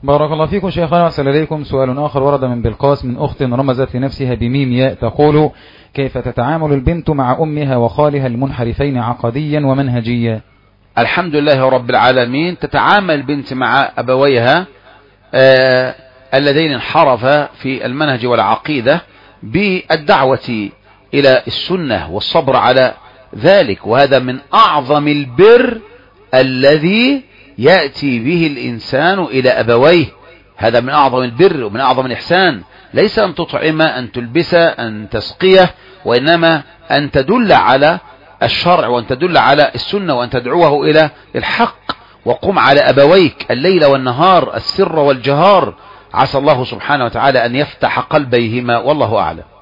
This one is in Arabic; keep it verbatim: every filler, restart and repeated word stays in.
بارك الله فيكم شيخنا. وأسأل إليكم سؤال آخر ورد من بلقاس من أخت رمزت لنفسها بميم ياء تقول: كيف تتعامل البنت مع أمها وخالها المنحرفين عقديا ومنهجيا؟ الحمد لله رب العالمين. تتعامل البنت مع أبويها آه اللذين انحرفا في المنهج والعقيدة بالدعوة إلى السنة والصبر على ذلك، وهذا من أعظم البر الذي يأتي به الإنسان إلى أبويه. هذا من أعظم البر ومن أعظم الإحسان، ليس أن تطعم، أن تلبس، أن تسقيه، وإنما أن تدل على الشرع وأن تدل على السنة وأن تدعوه إلى الحق. وقم على أبويك الليل والنهار، السر والجهار، عسى الله سبحانه وتعالى أن يفتح قلبيهما، والله أعلم.